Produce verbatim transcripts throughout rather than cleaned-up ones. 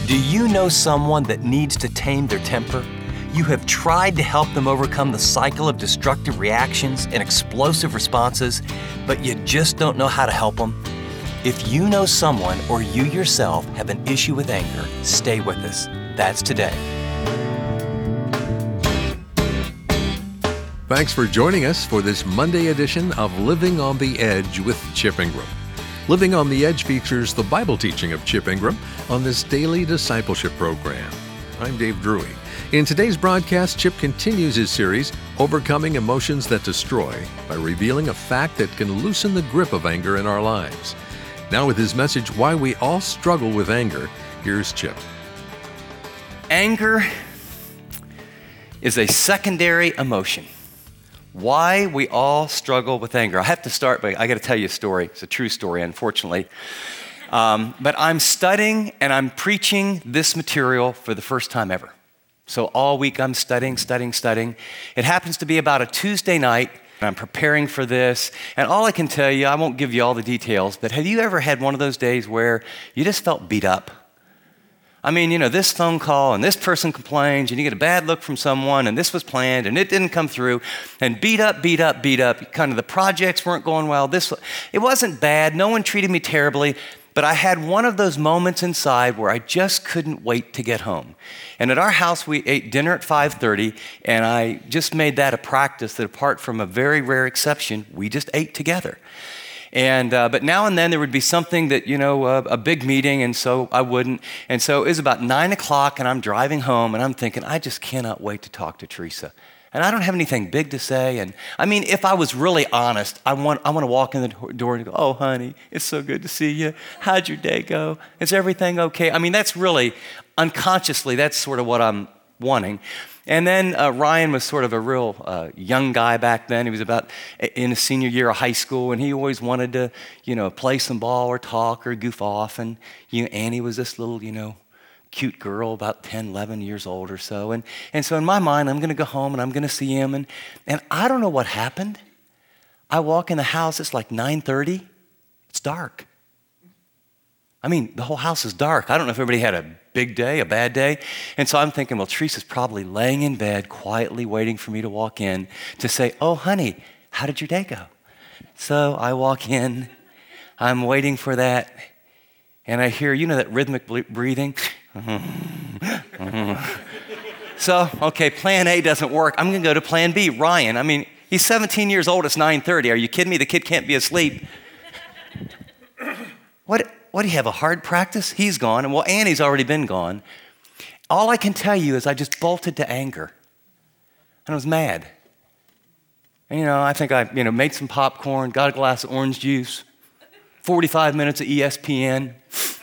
Do you know someone that needs to tame their temper? You have tried to help them overcome the cycle of destructive reactions and explosive responses, but you just don't know how to help them? If you know someone or you yourself have an issue with anger, stay with us. That's today. Thanks for joining us for this Monday edition of Living on the Edge with Chip Ingram. Living on the Edge features the Bible teaching of Chip Ingram on this daily discipleship program. I'm Dave Drury. In today's broadcast, Chip continues his series, Overcoming Emotions That Destroy, by revealing a fact that can loosen the grip of anger in our lives. Now with his message, Why We All Struggle with Anger, here's Chip. Anger is a secondary emotion. Why we all struggle with anger. I have to start by, I got to tell you a story. It's a true story, unfortunately. Um, but I'm studying and I'm preaching this material for the first time ever. So all week I'm studying, studying, studying. It happens to be about a Tuesday night, and I'm preparing for this. And all I can tell you, I won't give you all the details, but have you ever had one of those days where you just felt beat up? I mean, you know, this phone call and this person complains and you get a bad look from someone and this was planned and it didn't come through and beat up, beat up, beat up. Kind of the projects weren't going well. This, it wasn't bad. No one treated me terribly, but I had one of those moments inside where I just couldn't wait to get home. And at our house, we ate dinner at five thirty, and I just made that a practice that apart from a very rare exception, we just ate together. And uh, but now and then there would be something that, you know, uh, a big meeting, and so I wouldn't. And so it was about nine o'clock, and I'm driving home, and I'm thinking, I just cannot wait to talk to Teresa. And I don't have anything big to say. And I mean, if I was really honest, I want I want to walk in the door and go, oh, honey, it's so good to see you. How'd your day go? Is everything okay? I mean, that's really, unconsciously, that's sort of what I'm wanting. And then uh, Ryan was sort of a real uh, young guy back then. He was about in his senior year of high school, and he always wanted to, you know, play some ball or talk or goof off. And you know, Annie was this little, you know, cute girl, about ten, eleven years old or so. And and so in my mind, I'm going to go home and I'm going to see him. And and I don't know what happened. I walk in the house. It's like nine thirty. It's dark. I mean, the whole house is dark. I don't know if everybody had a big day, a bad day. And so I'm thinking, well, Teresa's probably laying in bed, quietly waiting for me to walk in to say, oh, honey, how did your day go? So I walk in, I'm waiting for that, and I hear, you know, that rhythmic breathing? So, okay, plan A doesn't work. I'm going to go to plan B. Ryan, I mean, he's seventeen years old. It's nine thirty. Are you kidding me? The kid can't be asleep. What? What, do you have a hard practice? He's gone, and well, Annie's already been gone. All I can tell you is I just bolted to anger, and I was mad. And, you know, I think I, you know, made some popcorn, got a glass of orange juice, forty-five minutes of E S P N.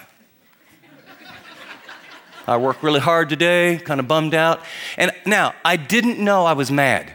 I worked really hard today, kind of bummed out. And now, I didn't know I was mad.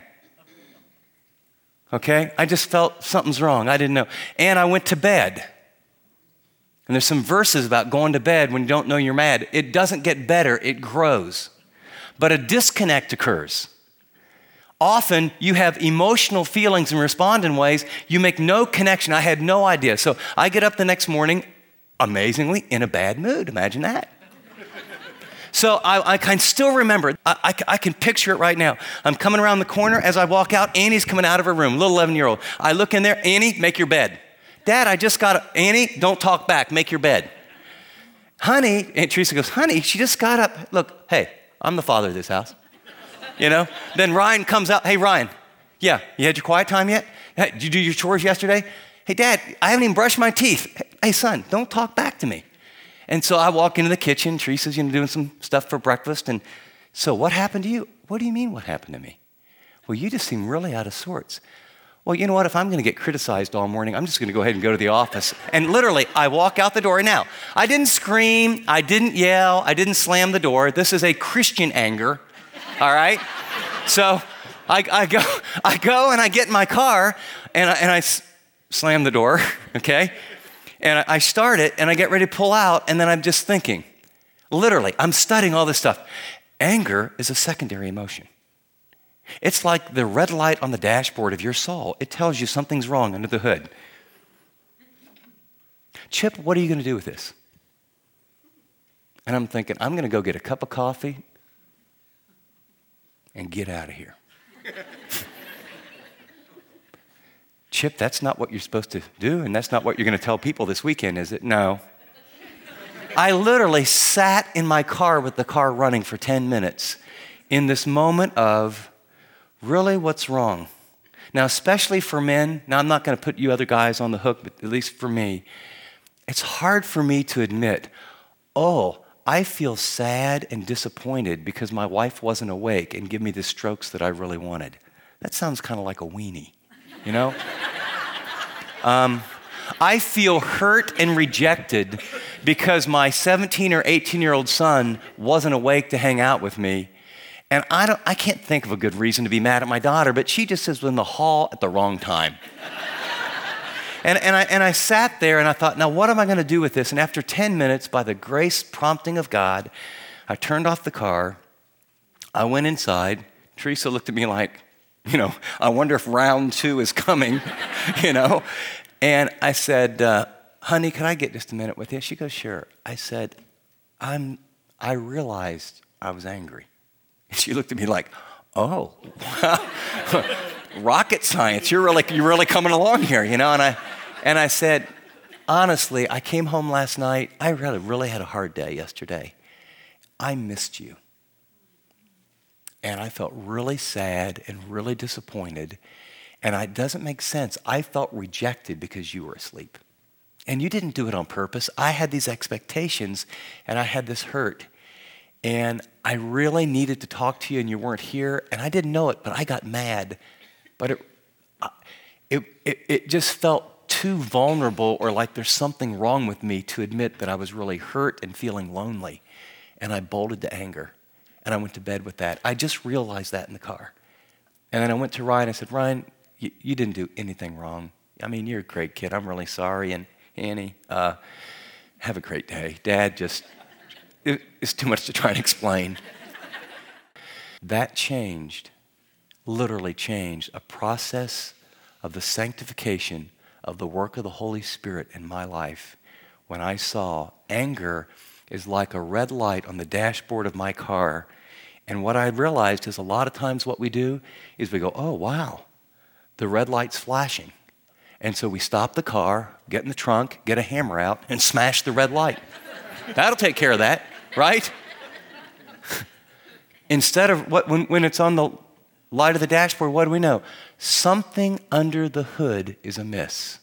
Okay? I just felt something's wrong. I didn't know. And I went to bed. And there's some verses about going to bed when you don't know you're mad. It doesn't get better, it grows. But a disconnect occurs. Often you have emotional feelings and respond in ways you make no connection. I had no idea. So I get up the next morning, amazingly, in a bad mood. Imagine that. So I, I can still remember, I, I, I can picture it right now. I'm coming around the corner. As I walk out, Annie's coming out of her room, little eleven-year-old. I look in there, Annie, make your bed. Dad, I just got up. Annie, don't talk back. Make your bed. Honey, Aunt Teresa goes, honey, she just got up. Look, hey, I'm the father of this house. You know? Then Ryan comes out. Hey, Ryan, yeah, you had your quiet time yet? Hey, did you do your chores yesterday? Hey, Dad, I haven't even brushed my teeth. Hey, son, don't talk back to me. And so I walk into the kitchen. Teresa's, you know, doing some stuff for breakfast. And so what happened to you? What do you mean what happened to me? Well, you just seem really out of sorts. Well, you know what? If I'm going to get criticized all morning, I'm just going to go ahead and go to the office. And literally, I walk out the door. Now, I didn't scream. I didn't yell. I didn't slam the door. This is a Christian anger, all right? So I, I go I go and I get in my car, and I, and I s- slam the door, okay? And I, I start it, and I get ready to pull out, and then I'm just thinking, literally, I'm studying all this stuff. Anger is a secondary emotion. It's like the red light on the dashboard of your soul. It tells you something's wrong under the hood. Chip, what are you going to do with this? And I'm thinking, I'm going to go get a cup of coffee and get out of here. Chip, that's not what you're supposed to do, and that's not what you're going to tell people this weekend, is it? No. I literally sat in my car with the car running for ten minutes in this moment of, really, what's wrong? Now, especially for men, now I'm not going to put you other guys on the hook, but at least for me, it's hard for me to admit, oh, I feel sad and disappointed because my wife wasn't awake and give me the strokes that I really wanted. That sounds kind of like a weenie, you know? um, I feel hurt and rejected because my seventeen or eighteen-year-old son wasn't awake to hang out with me. And I, don't, I can't think of a good reason to be mad at my daughter, but she just was in the hall at the wrong time. and, and, I, and I sat there and I thought, now what am I going to do with this? And after ten minutes, by the grace prompting of God, I turned off the car. I went inside. Teresa looked at me like, you know, I wonder if round two is coming, you know. And I said, uh, honey, can I get just a minute with you? She goes, sure. I said, I'm, I realized I was angry. And she looked at me like, oh, rocket science, you're really, you're really coming along here, you know? And I, and I said, honestly, I came home last night. I really, really had a hard day yesterday. I missed you. And I felt really sad and really disappointed. And it doesn't make sense. I felt rejected because you were asleep. And you didn't do it on purpose. I had these expectations and I had this hurt. And I really needed to talk to you and you weren't here. And I didn't know it, but I got mad. But it, it, it, it just felt too vulnerable or like there's something wrong with me to admit that I was really hurt and feeling lonely. And I bolted to anger. And I went to bed with that. I just realized that in the car. And then I went to Ryan. I said, Ryan, you, you didn't do anything wrong. I mean, you're a great kid. I'm really sorry. And Annie, uh, have a great day. Dad just, it, it's too much to try and explain. That changed, literally changed, a process of the sanctification of the work of the Holy Spirit in my life when I saw anger is like a red light on the dashboard of my car. And what I realized is a lot of times what we do is we go, oh, wow, the red light's flashing. And so we stop the car, get in the trunk, get a hammer out, and smash the red light. That'll take care of that, right? Instead of, what when, when it's on the light of the dashboard, what do we know? Something under the hood is amiss.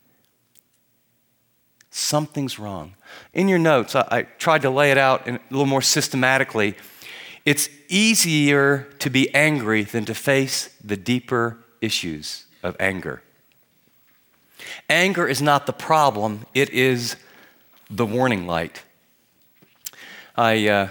Something's wrong. In your notes, I, I tried to lay it out in, a little more systematically. It's easier to be angry than to face the deeper issues of anger. Anger is not the problem, it is the warning light. I uh,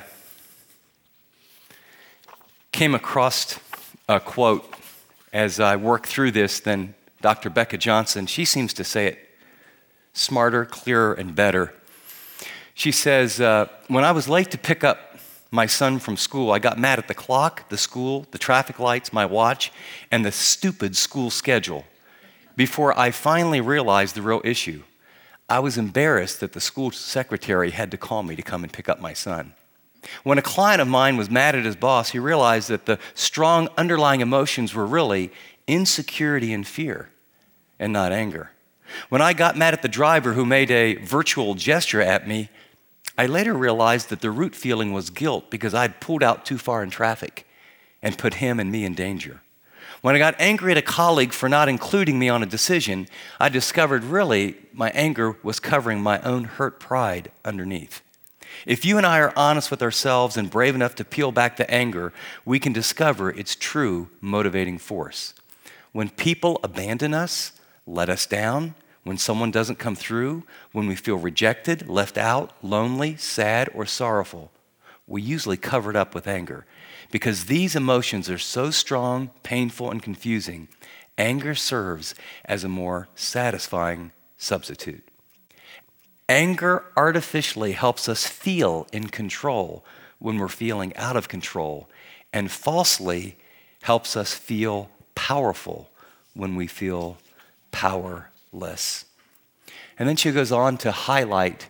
came across a quote as I worked through this, then Doctor Becca Johnson, she seems to say it smarter, clearer, and better. She says, uh, when I was late to pick up my son from school, I got mad at the clock, the school, the traffic lights, my watch, and the stupid school schedule before I finally realized the real issue. I was embarrassed that the school secretary had to call me to come and pick up my son. When a client of mine was mad at his boss, he realized that the strong underlying emotions were really insecurity and fear, and not anger. When I got mad at the driver who made a virtual gesture at me, I later realized that the root feeling was guilt because I'd pulled out too far in traffic and put him and me in danger. When I got angry at a colleague for not including me on a decision, I discovered really my anger was covering my own hurt pride underneath. If you and I are honest with ourselves and brave enough to peel back the anger, we can discover its true motivating force. When people abandon us, let us down, when someone doesn't come through, when we feel rejected, left out, lonely, sad, or sorrowful, we usually cover it up with anger. Because these emotions are so strong, painful, and confusing, anger serves as a more satisfying substitute. Anger artificially helps us feel in control when we're feeling out of control, and falsely helps us feel powerful when we feel powerless. And then she goes on to highlight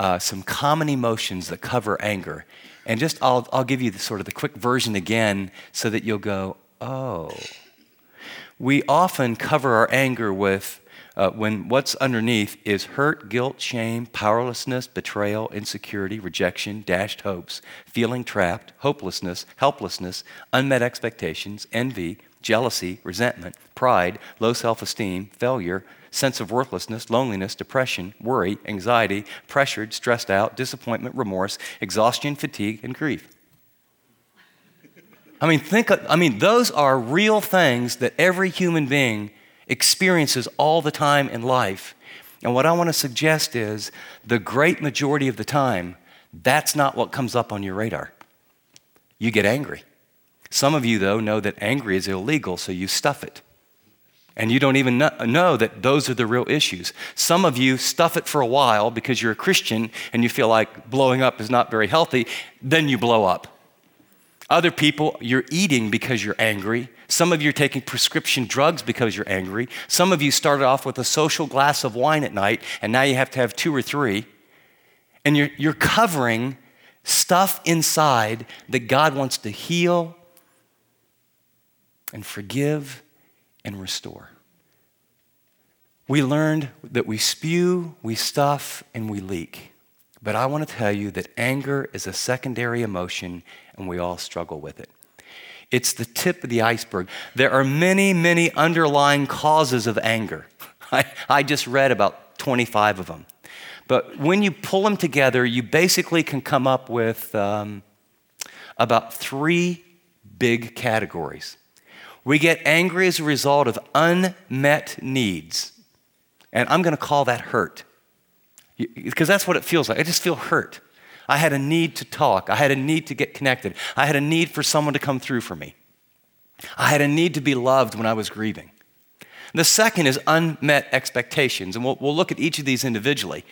uh, some common emotions that cover anger. And just, I'll, I'll give you the, sort of the quick version again so that you'll go, oh. We often cover our anger with uh, when what's underneath is hurt, guilt, shame, powerlessness, betrayal, insecurity, rejection, dashed hopes, feeling trapped, hopelessness, helplessness, unmet expectations, envy, jealousy, resentment, pride, low self-esteem, failure, sense of worthlessness, loneliness, depression, worry, anxiety, pressured, stressed out, disappointment, remorse, exhaustion, fatigue, and grief. I mean, think, I mean, those are real things that every human being experiences all the time in life. And what I want to suggest is the great majority of the time, that's not what comes up on your radar. You get angry. Some of you, though, know that angry is illegal, so you stuff it. And you don't even know that those are the real issues. Some of you stuff it for a while because you're a Christian and you feel like blowing up is not very healthy, then you blow up. Other people, you're eating because you're angry. Some of you are taking prescription drugs because you're angry. Some of you started off with a social glass of wine at night, and now you have to have two or three. And you're, you're covering stuff inside that God wants to heal and forgive and restore. We learned that we spew, we stuff, and we leak. But I want to tell you that anger is a secondary emotion, and we all struggle with it. It's the tip of the iceberg. There are many, many underlying causes of anger. I, I just read about twenty-five of them. But when you pull them together, you basically can come up with um, about three big categories. We get angry as a result of unmet needs. And I'm going to call that hurt. Because that's what it feels like. I just feel hurt. I had a need to talk. I had a need to get connected. I had a need for someone to come through for me. I had a need to be loved when I was grieving. The second is unmet expectations. And we'll, we'll look at each of these individually.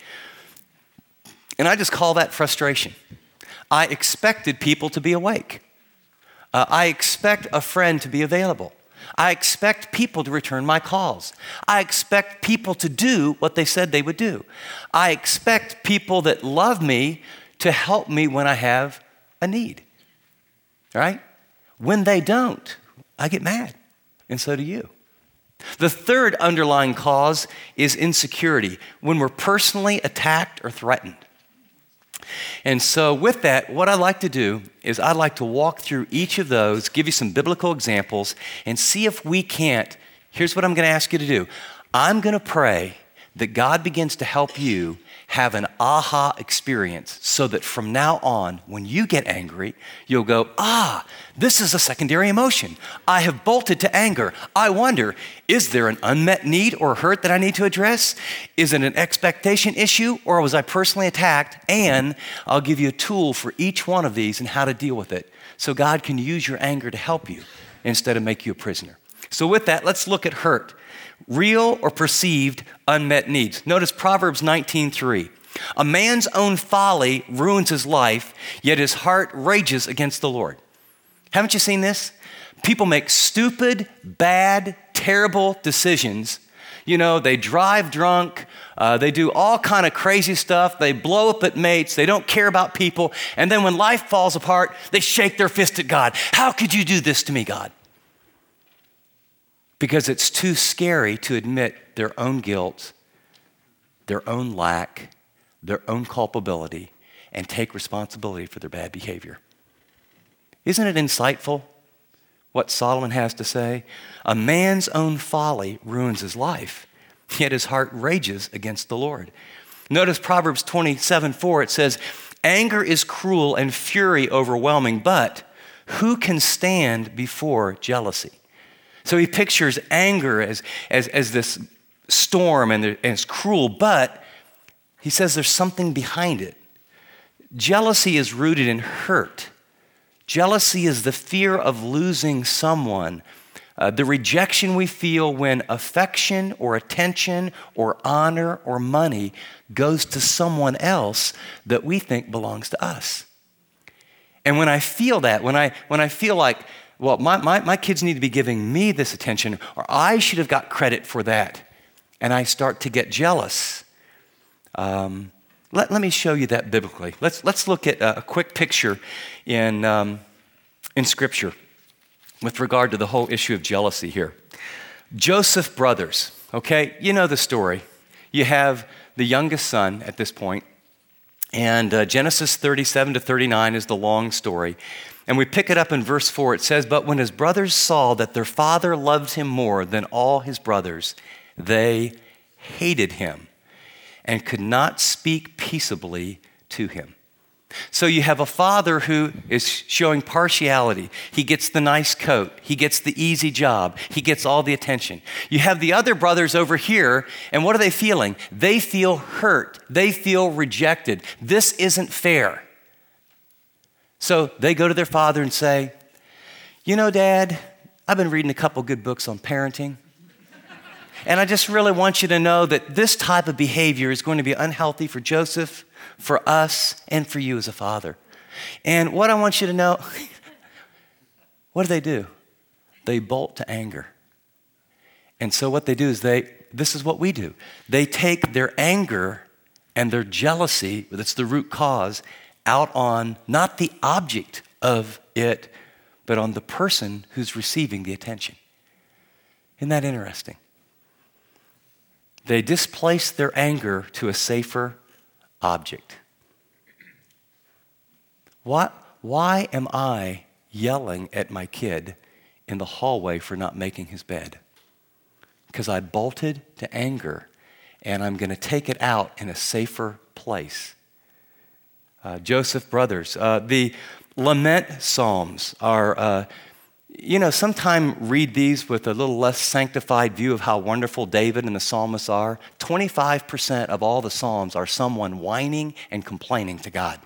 And I just call that frustration. I expected people to be awake. Uh, I expect a friend to be available. I expect people to return my calls. I expect people to do what they said they would do. I expect people that love me to help me when I have a need, right? When they don't, I get mad, and so do you. The third underlying cause is insecurity, when we're personally attacked or threatened. And so with that, what I like to do is I'd like to walk through each of those, give you some biblical examples, and see if we can't. Here's what I'm going to ask you to do. I'm going to pray that God begins to help you have an aha experience so that from now on, when you get angry, you'll go, ah, this is a secondary emotion. I have bolted to anger. I wonder, is there an unmet need or hurt that I need to address? Is it an expectation issue, or was I personally attacked? And I'll give you a tool for each one of these and how to deal with it so God can use your anger to help you instead of make you a prisoner. So with that, let's look at hurt. Real or perceived unmet needs. Notice Proverbs nineteen three. A man's own folly ruins his life, yet his heart rages against the Lord. Haven't you seen this? People make stupid, bad, terrible decisions. You know, they drive drunk, uh, they do all kind of crazy stuff, they blow up at mates, they don't care about people, and then when life falls apart, they shake their fist at God. How could you do this to me, God? Because it's too scary to admit their own guilt, their own lack, their own culpability, and take responsibility for their bad behavior. Isn't it insightful what Solomon has to say? A man's own folly ruins his life, yet his heart rages against the Lord. Notice Proverbs twenty-seven four, it says, anger is cruel and fury overwhelming, but who can stand before jealousy? So he pictures anger as, as, as this storm and, and it's cruel, but he says there's something behind it. Jealousy is rooted in hurt. Jealousy is the fear of losing someone, uh, the rejection we feel when affection or attention or honor or money goes to someone else that we think belongs to us. And when I feel that, when I, when I feel like, well, my, my, my kids need to be giving me this attention, or I should have got credit for that, and I start to get jealous, um, Let, let me show you that biblically. Let's, let's look at a, a quick picture in, um, in Scripture with regard to the whole issue of jealousy here. Joseph brothers, okay? You know the story. You have the youngest son at this point, and uh, Genesis thirty-seven to thirty-nine is the long story. And we pick it up in verse four. It says, "But when his brothers saw that their father loved him more than all his brothers, they hated him and could not speak peaceably to him." So you have a father who is showing partiality. He gets the nice coat. He gets the easy job. He gets all the attention. You have the other brothers over here, and what are they feeling? They feel hurt. They feel rejected. This isn't fair. So they go to their father and say, "You know, Dad, I've been reading a couple good books on parenting. And I just really want you to know that this type of behavior is going to be unhealthy for Joseph, for us, and for you as a father. And what I want you to know," what do they do? They bolt to anger. And so what they do is they, this is what we do. They take their anger and their jealousy, that's the root cause, out on not the object of it, but on the person who's receiving the attention. Isn't that interesting? They displace their anger to a safer object. What, why am I yelling at my kid in the hallway for not making his bed? Because I bolted to anger, and I'm going to take it out in a safer place. Uh, Joseph brothers, uh, the lament psalms are, uh, you know, sometime read these with a little less sanctified view of how wonderful David and the psalmists are. twenty-five percent of all the psalms are someone whining and complaining to God.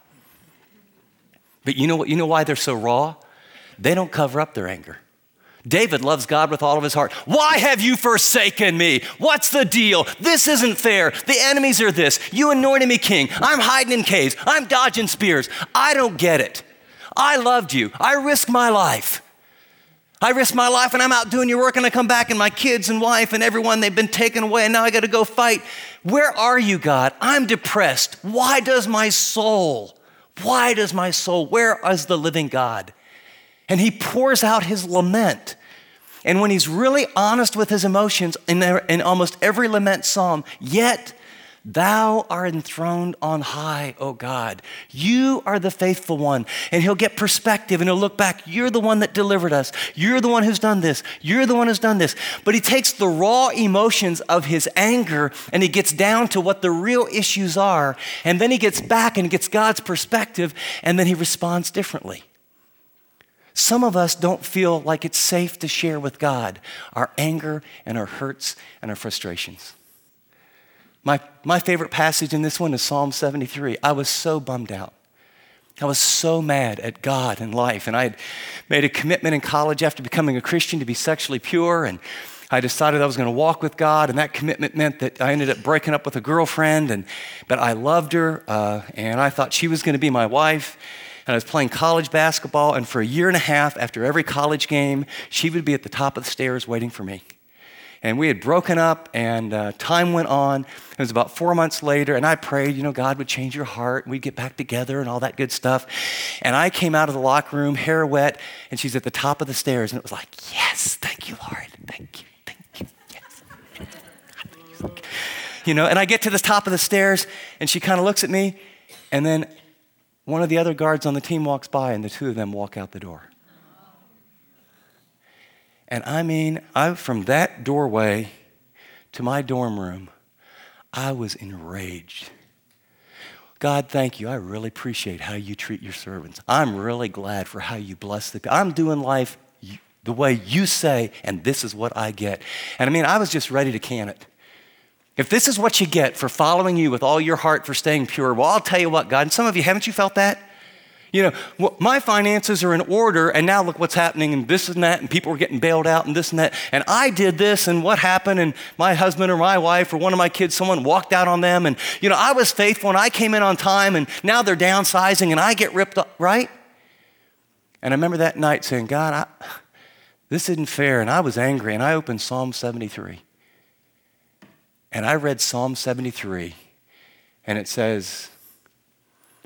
But you know what? You know why they're so raw? They don't cover up their anger. David loves God with all of his heart. "Why have you forsaken me? What's the deal? This isn't fair. The enemies are this. You anointed me king. I'm hiding in caves. I'm dodging spears. I don't get it. I loved you. I risked my life. I risked my life and I'm out doing your work, and I come back and my kids and wife and everyone, they've been taken away, and now I got to go fight. Where are you, God? I'm depressed. Why does my soul, why does my soul, where is the living God?" And he pours out his lament. And when he's really honest with his emotions in, in almost every lament psalm, "Yet thou art enthroned on high, O God. You are the faithful one." And he'll get perspective and he'll look back. You're the one that delivered us. You're the one who's done this. You're the one who's done this. But he takes the raw emotions of his anger and he gets down to what the real issues are. And then he gets back and gets God's perspective, and then he responds differently. Some of us don't feel like it's safe to share with God our anger and our hurts and our frustrations. My, my favorite passage in this one is Psalm seventy-three. I was so bummed out. I was so mad at God and life. And I had made a commitment in college after becoming a Christian to be sexually pure. And I decided I was going to walk with God. And that commitment meant that I ended up breaking up with a girlfriend. And, but I loved her. Uh, and I thought she was going to be my wife. And I was playing college basketball. And for a year and a half, after every college game, she would be at the top of the stairs waiting for me. And we had broken up, and uh, time went on. It was about four months later, and I prayed, you know, God would change your heart, and we'd get back together and all that good stuff. And I came out of the locker room, hair wet, and she's at the top of the stairs, and it was like, yes, thank you, Lord. Thank you, thank you, yes. You know, and I get to the top of the stairs, and she kind of looks at me, and then one of the other guards on the team walks by, and the two of them walk out the door. And I mean, I from that doorway to my dorm room, I was enraged. God, thank you. I really appreciate how you treat your servants. I'm really glad for how you bless the. I'm doing life the way you say, and this is what I get. And I mean, I was just ready to can it. If this is what you get for following you with all your heart, for staying pure, well, I'll tell you what, God, and some of you, haven't you felt that? You know, well, my finances are in order, and now look what's happening, and this and that, and people are getting bailed out, and this and that, and I did this, and what happened, and my husband or my wife or one of my kids, someone walked out on them, and, you know, I was faithful, and I came in on time, and now they're downsizing, and I get ripped up, right? And I remember that night saying, God, I, this isn't fair, and I was angry, and I opened Psalm seventy-three, and I read Psalm seventy-three, and it says,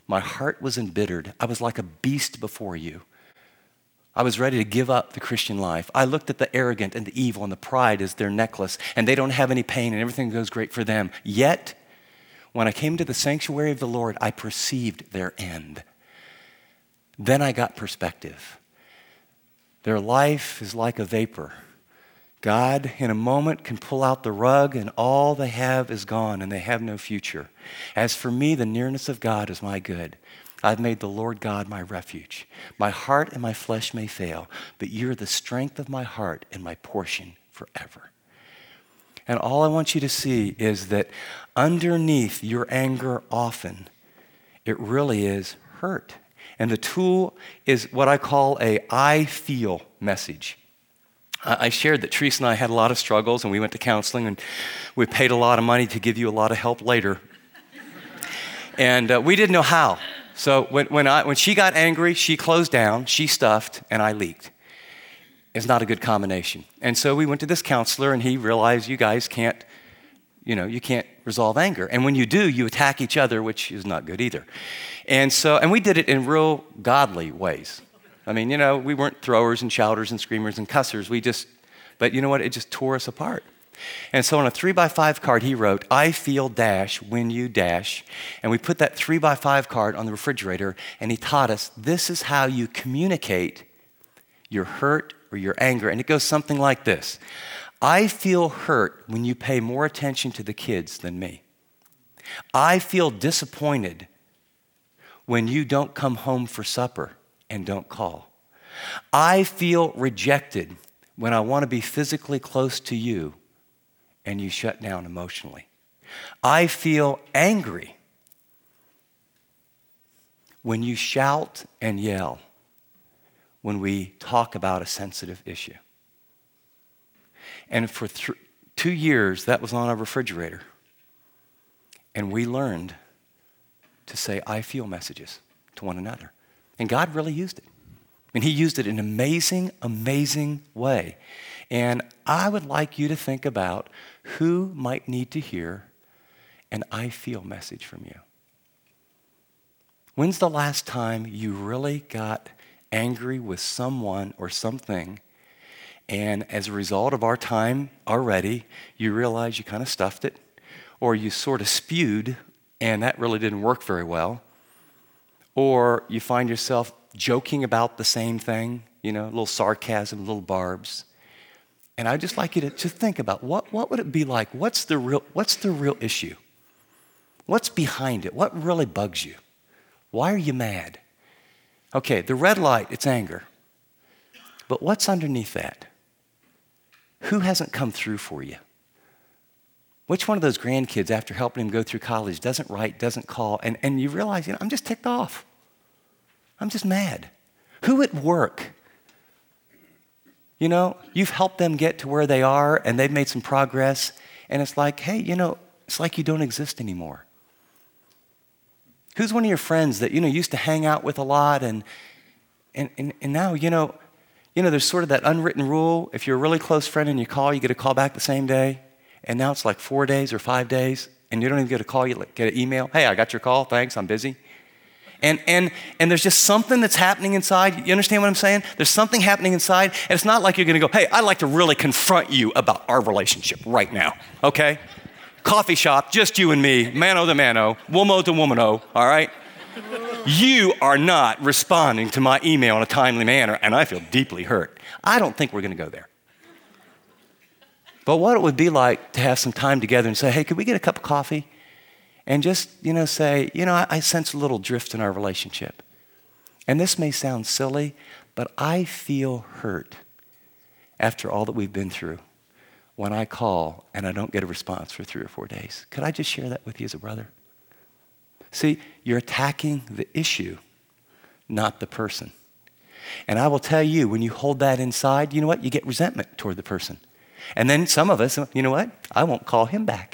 My heart was embittered. I was like a beast before you. I was ready to give up the Christian life. I looked at the arrogant and the evil and the pride as their necklace, and they don't have any pain and everything goes great for them. Yet, when I came to the sanctuary of the Lord, I perceived their end. Then I got perspective. Their life is like a vapor. God, in a moment, can pull out the rug and all they have is gone and they have no future. As for me, the nearness of God is my good. I've made the Lord God my refuge. My heart and my flesh may fail, but you're the strength of my heart and my portion forever. And all I want you to see is that underneath your anger often, it really is hurt. And the tool is what I call a I feel message. I shared that Teresa and I had a lot of struggles and we went to counseling and we paid a lot of money to give you a lot of help later. And uh, we didn't know how. So when, when, I, when she got angry, she closed down, she stuffed, and I leaked. It's not a good combination. And so we went to this counselor, and he realized you guys can't, you know, you can't resolve anger. And when you do, you attack each other, which is not good either. And so, and we did it in real godly ways. I mean, you know, we weren't throwers and shouters and screamers and cussers. We just, but you know what? It just tore us apart. And so on a three by five card, he wrote, I feel dash when you dash. And we put that three by five card on the refrigerator, and he taught us this is how you communicate your hurt or your anger. And it goes something like this. I feel hurt when you pay more attention to the kids than me. I feel disappointed when you don't come home for supper and don't call. I feel rejected when I want to be physically close to you and you shut down emotionally. I feel angry when you shout and yell when we talk about a sensitive issue. And for th- two years, that was on our refrigerator. And we learned to say, I feel messages to one another. And God really used it. And he used it in an amazing, amazing way. And I would like you to think about who might need to hear an I feel message from you. When's the last time you really got angry with someone or something, and as a result of our time already, you realize you kind of stuffed it, or you sort of spewed, and that really didn't work very well, or you find yourself joking about the same thing, you know, a little sarcasm, little barbs. And I'd just like you to, to think about what, what would it be like? What's the real, what's the real issue? What's behind it? What really bugs you? Why are you mad? Okay, the red light, it's anger. But what's underneath that? Who hasn't come through for you? Which one of those grandkids, after helping him go through college, doesn't write, doesn't call, and, and you realize, you know, I'm just ticked off. I'm just mad. Who at work? You know, you've helped them get to where they are, and they've made some progress, and it's like, hey, you know, it's like you don't exist anymore. Who's one of your friends that, you know, used to hang out with a lot, and and and, and now, you know, you know, there's sort of that unwritten rule. If you're a really close friend and you call, you get a call back the same day, and now it's like four days or five days, and you don't even get a call, you get an email. Hey, I got your call, thanks, I'm busy. And and and there's just something that's happening inside. You understand what I'm saying? There's something happening inside, and it's not like you're gonna go, hey, I'd like to really confront you about our relationship right now, okay? Coffee shop, just you and me, mano to mano, womo to womano, all right? You are not responding to my email in a timely manner, and I feel deeply hurt. I don't think we're gonna go there. But what it would be like to have some time together and say, hey, could we get a cup of coffee? And just, you know, say, you know, I, I sense a little drift in our relationship. And this may sound silly, but I feel hurt after all that we've been through when I call and I don't get a response for three or four days. Could I just share that with you as a brother? See, you're attacking the issue, not the person. And I will tell you, when you hold that inside, you know what? You get resentment toward the person. And then some of us, you know what? I won't call him back.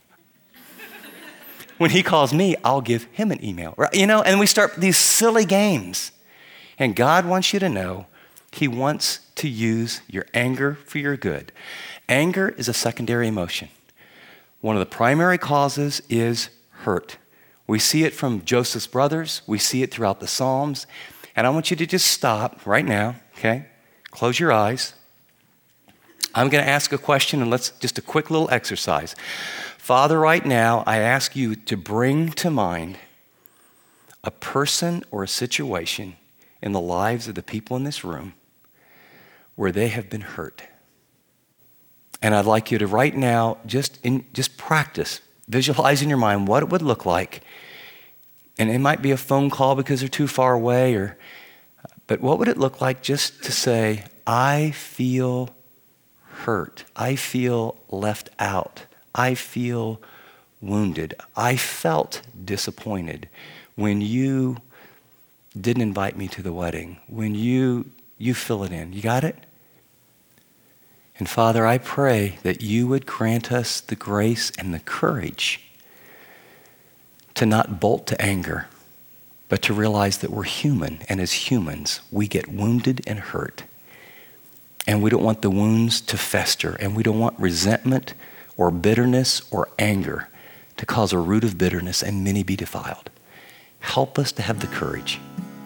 When he calls me, I'll give him an email. Right? You know, and we start these silly games. And God wants you to know he wants to use your anger for your good. Anger is a secondary emotion. One of the primary causes is hurt. We see it from Joseph's brothers. We see it throughout the Psalms. And I want you to just stop right now, okay? Close your eyes. I'm going to ask a question, and let's just a quick little exercise. Father, right now, I ask you to bring to mind a person or a situation in the lives of the people in this room where they have been hurt. And I'd like you to right now just in, just practice, visualize in your mind what it would look like. And it might be a phone call because they're too far away, or, but what would it look like just to say, I feel hurt. I feel left out. I feel wounded. I felt disappointed when you didn't invite me to the wedding, when you, you fill it in. You got it? And Father, I pray that you would grant us the grace and the courage to not bolt to anger, but to realize that we're human, and as humans, we get wounded and hurt. And we don't want the wounds to fester, and we don't want resentment or bitterness or anger to cause a root of bitterness and many be defiled. Help us to have the courage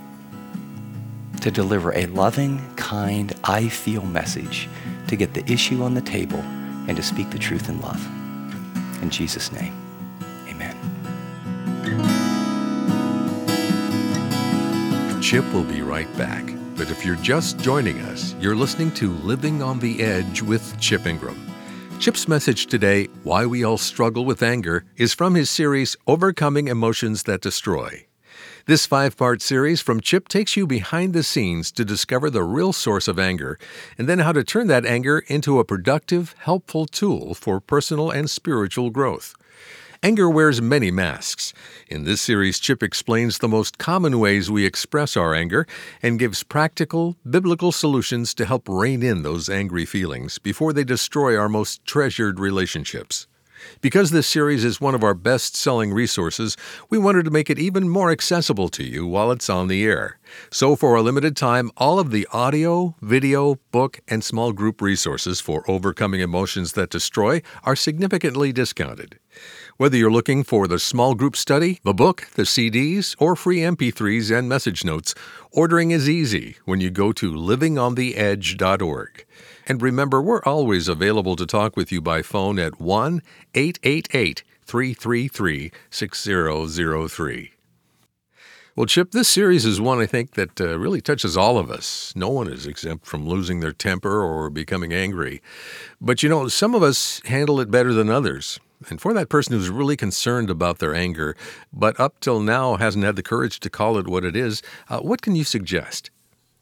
to deliver a loving, kind, I feel message, to get the issue on the table and to speak the truth in love. In Jesus' name, amen. Chip will be right back. But if you're just joining us, you're listening to Living on the Edge with Chip Ingram. Chip's message today, Why We All Struggle with Anger, is from his series, Overcoming Emotions That Destroy. This five-part series from Chip takes you behind the scenes to discover the real source of anger, and then how to turn that anger into a productive, helpful tool for personal and spiritual growth. Anger wears many masks. In this series, Chip explains the most common ways we express our anger and gives practical, biblical solutions to help rein in those angry feelings before they destroy our most treasured relationships. Because this series is one of our best-selling resources, we wanted to make it even more accessible to you while it's on the air. So for a limited time, all of the audio, video, book, and small group resources for Overcoming Emotions That Destroy are significantly discounted. Whether you're looking for the small group study, the book, the C Ds, or free M P threes and message notes, ordering is easy when you go to living on the edge dot org. And remember, we're always available to talk with you by phone at one eight eight eight, three three three, six zero zero three. Well, Chip, this series is one I think that uh, really touches all of us. No one is exempt from losing their temper or becoming angry. But, you know, some of us handle it better than others. And for that person who's really concerned about their anger, but up till now hasn't had the courage to call it what it is, uh, what can you suggest?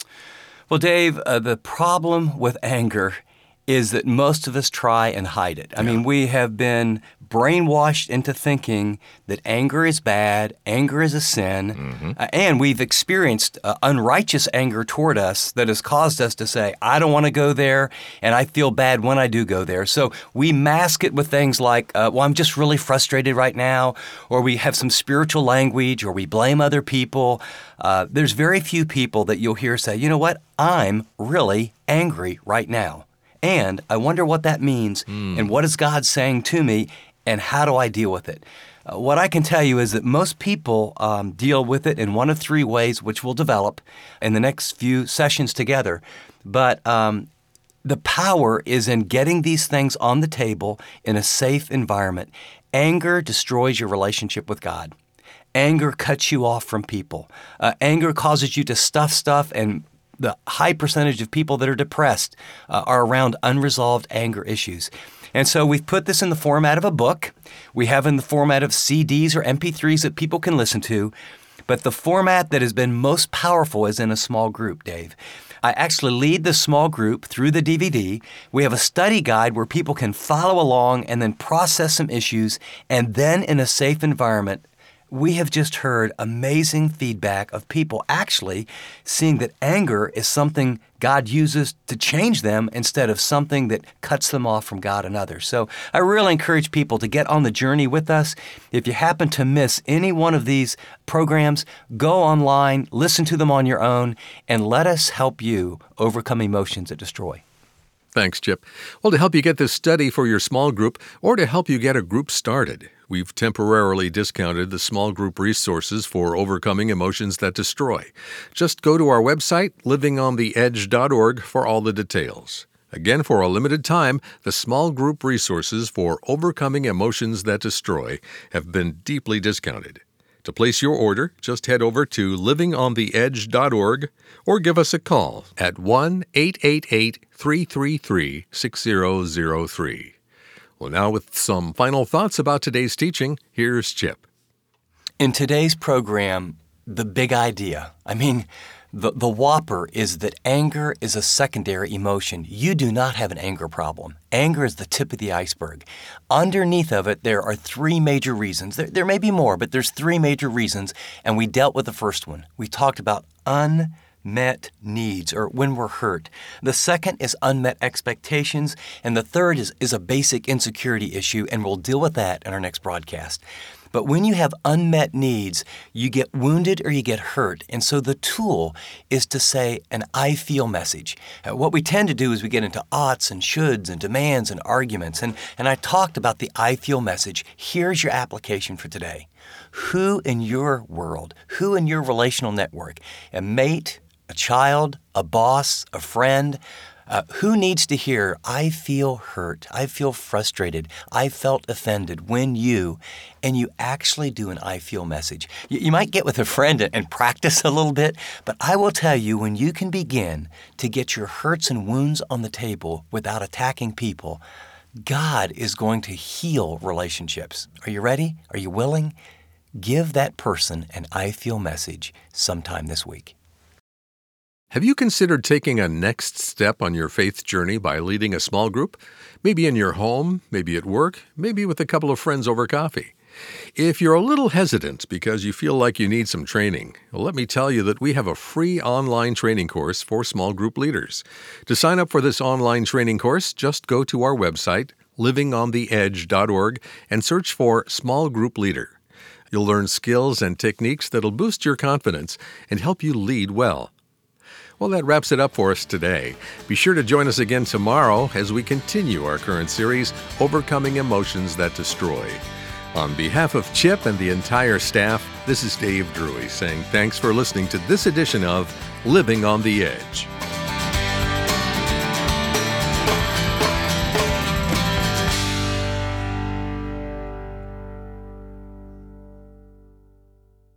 Well, Dave, uh, the problem with anger is that most of us try and hide it. I yeah. mean, we have been brainwashed into thinking that anger is bad, anger is a sin, mm-hmm. uh, and we've experienced uh, unrighteous anger toward us that has caused us to say, I don't want to go there, and I feel bad when I do go there. So we mask it with things like, uh, well, I'm just really frustrated right now, or we have some spiritual language, or we blame other people. Uh, there's very few people that you'll hear say, you know what, I'm really angry right now. And I wonder what that means, mm. and what is God saying to me, and how do I deal with it? Uh, what I can tell you is that most people um, deal with it in one of three ways, which we'll develop in the next few sessions together. But um, the power is in getting these things on the table in a safe environment. Anger destroys your relationship with God. Anger cuts you off from people. Uh, anger causes you to stuff stuff, and the high percentage of people that are depressed uh, are around unresolved anger issues. And so we've put this in the format of a book. We have in the format of C Ds or M P threes that people can listen to. But the format that has been most powerful is in a small group, Dave. I actually lead the small group through the D V D. We have a study guide where people can follow along and then process some issues, and then in a safe environment, we have just heard amazing feedback of people actually seeing that anger is something God uses to change them instead of something that cuts them off from God and others. So I really encourage people to get on the journey with us. If you happen to miss any one of these programs, go online, listen to them on your own, and let us help you overcome emotions that destroy. Thanks, Chip. Well, to help you get this study for your small group or to help you get a group started, We've temporarily discounted the small group resources for overcoming emotions that destroy. Just go to our website, living on the edge dot org, for all the details. Again, for a limited time, the small group resources for overcoming emotions that destroy have been deeply discounted. To place your order, just head over to living on the edge dot org or give us a call at one eight eight eight, three three three, six zero zero three. Well, now with some final thoughts about today's teaching, here's Chip. In today's program, the big idea, I mean, the, the whopper is that anger is a secondary emotion. You do not have an anger problem. Anger is the tip of the iceberg. Underneath of it, there are three major reasons. There, there may be more, but there's three major reasons, and we dealt with the first one. We talked about un Unmet needs, or when we're hurt. The second is unmet expectations, and the third is, is a basic insecurity issue, and we'll deal with that in our next broadcast. But when you have unmet needs, you get wounded or you get hurt. And so the tool is to say an I feel message. Uh, what we tend to do is we get into oughts and shoulds and demands and arguments. And, and I talked about the I feel message. Here's your application for today. Who in your world, who in your relational network, a mate, a child, a boss, a friend, uh, who needs to hear, I feel hurt, I feel frustrated, I felt offended when you, and you actually do an I feel message. You, you might get with a friend and, and practice a little bit, but I will tell you, when you can begin to get your hurts and wounds on the table without attacking people, God is going to heal relationships. Are you ready? Are you willing? Give that person an I feel message sometime this week. Have you considered taking a next step on your faith journey by leading a small group? Maybe in your home, maybe at work, maybe with a couple of friends over coffee. If you're a little hesitant because you feel like you need some training, well, let me tell you that we have a free online training course for small group leaders. To sign up for this online training course, just go to our website, living on the edge dot org, and search for Small Group Leader. You'll learn skills and techniques that'll boost your confidence and help you lead well. Well, that wraps it up for us today. Be sure to join us again tomorrow as we continue our current series, Overcoming Emotions That Destroy. On behalf of Chip and the entire staff, this is Dave Drury saying thanks for listening to this edition of Living on the Edge.